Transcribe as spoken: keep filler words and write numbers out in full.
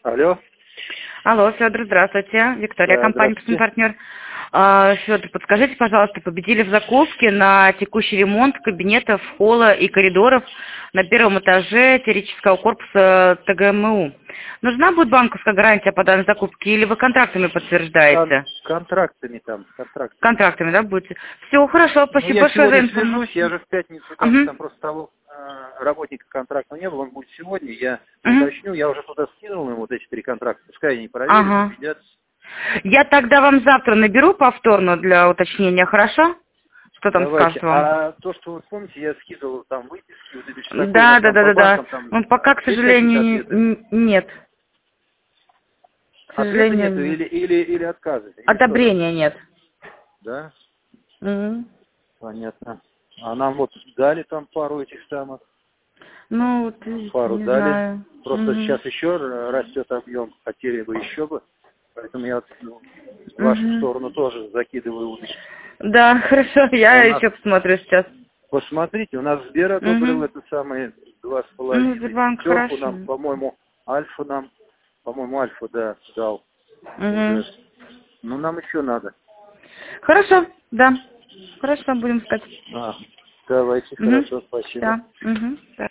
Алло. Алло, Федор, здравствуйте. Виктория, Да, компания здравствуйте. «Партнер». А, Федор, подскажите, пожалуйста, победили в закупке на текущий ремонт кабинетов, холла и коридоров на первом этаже теоретического корпуса ТГМУ. Нужна будет банковская гарантия по данной закупке или вы контрактами подтверждаете? Кон- контрактами там, контрактами. Контрактами, да, будете? Все, хорошо, Ну, спасибо я большое за сегодня информацию. свяжусь, я же в пятницу, там, Мгм. там просто того э, работника контракта не было, он будет сегодня, я Мгм. уточню, я уже туда скинул ему вот эти три контракта, пускай они проверят, Ага. убедятся. Я тогда вам завтра наберу повторно для уточнения, хорошо? Что там Давайте. скажут вам? А то, что вы помните, я скидывал там выписки, вот это что такое у Да, нас да, там да, по да, да. банкам, там Ну, пока, к есть какие-то сожалению, ответы? н- нет. К Ответа сожалению, нету нет. или, или, или отказы, или что там? Одобрения нет. Да? Мгм. Понятно. А нам вот дали там пару этих самых. Ну, вот видите, Пару не дали. знаю. Просто Мгм. сейчас еще растет объем, хотели бы еще бы. Поэтому я ну, в вашу Мгм. сторону тоже закидываю удочки. Да, хорошо, А я у нас, еще посмотрю сейчас. посмотрите, у нас Сбер одобрил Угу. это самое два с Ну, половиной. Сбербанк Пятерку хорошо. нам, по-моему, Альфа нам, по-моему, Альфа, да, дал Угу. уже. Ну, нам еще надо. Хорошо, да. Хорошо, будем искать. А, давайте, Угу. хорошо, спасибо. Да. Угу.